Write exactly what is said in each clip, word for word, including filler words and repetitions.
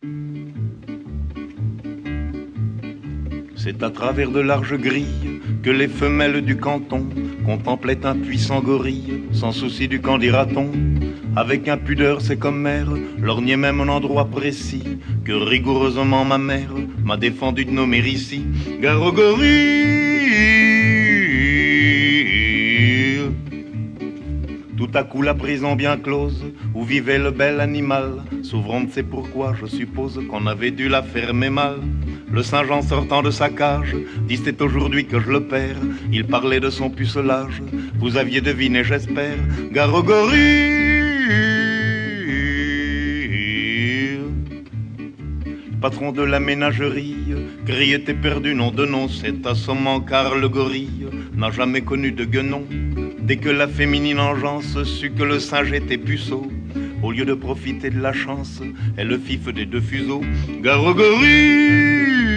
C'est à travers de larges grilles que les femelles du canton contemplaient un puissant gorille, sans souci du qu'en dira-t-on. Avec impudeur, c'est comme mère, lorgnait même un endroit précis que rigoureusement ma mère m'a défendu de nommer ici. Gare au gorille. Tout à coup la prison bien close où vivait le bel animal, s'ouvrant, c'est pourquoi je suppose qu'on avait dû la fermer mal. Le Saint-Jean sortant de sa cage dit c'est aujourd'hui que je le perds. Il parlait de son pucelage, vous aviez deviné j'espère. Gare au gorille. Patron de la ménagerie, criait t'es perdu, nom de nom, c'est assommant car le gorille n'a jamais connu de guenon. Dès que la féminine engeance sut que le singe était puceau, au lieu de profiter de la chance, elle le fif des deux fuseaux. Gare au gorille.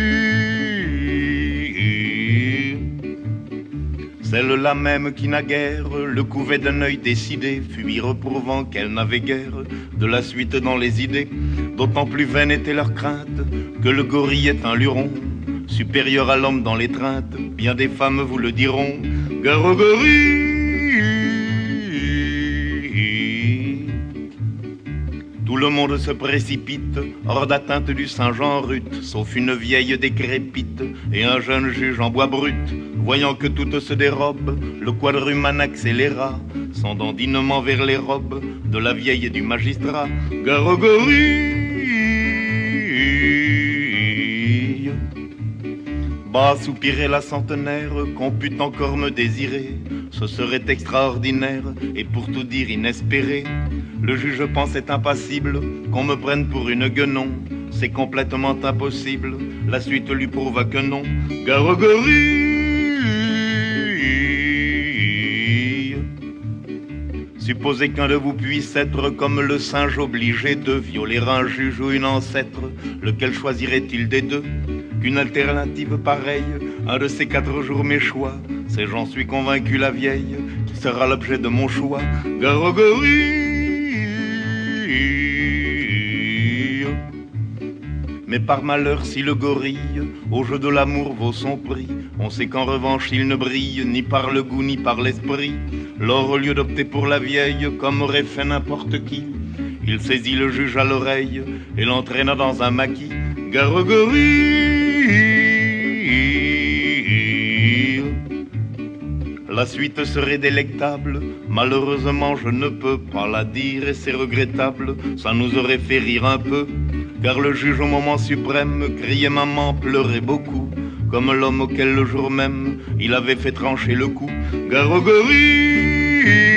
Celle-là même qui naguère le couvait d'un œil décidé, fut y reprouvant qu'elle n'avait guère de la suite dans les idées. D'autant plus vaine était leur crainte que le gorille est un luron, supérieur à l'homme dans l'étreinte, bien des femmes vous le diront. Gare au gorille. Tout le monde se précipite hors d'atteinte du Saint-Jean rut, sauf une vieille décrépite et un jeune juge en bois brut. Voyant que tout se dérobe, le quadrumane accéléra son dandinement vers les robes de la vieille et du magistrat. Gare au gorille. Bas soupirait la centenaire, qu'on pût encore me désirer, ce serait extraordinaire et pour tout dire inespéré. Le juge pensait impassible qu'on me prenne pour une guenon, c'est complètement impossible, la suite lui prouva que non. Gare au gorille. Supposez qu'un de vous puisse être comme le singe obligé de violer un juge ou une ancêtre, lequel choisirait-il des deux? Qu'une alternative pareille, un de ces quatre jours mes choix, c'est j'en suis convaincu la vieille, qui sera l'objet de mon choix. Gare au gorille. Mais par malheur si le gorille au jeu de l'amour vaut son prix, on sait qu'en revanche il ne brille ni par le goût ni par l'esprit. Lors au lieu d'opter pour la vieille comme aurait fait n'importe qui, il saisit le juge à l'oreille et l'entraîna dans un maquis. Gare au gorille. La suite serait délectable, malheureusement je ne peux pas la dire et c'est regrettable, ça nous aurait fait rire un peu. Car le juge au moment suprême criait maman, pleurait beaucoup, comme l'homme auquel le jour même il avait fait trancher le cou. Gare au gorille.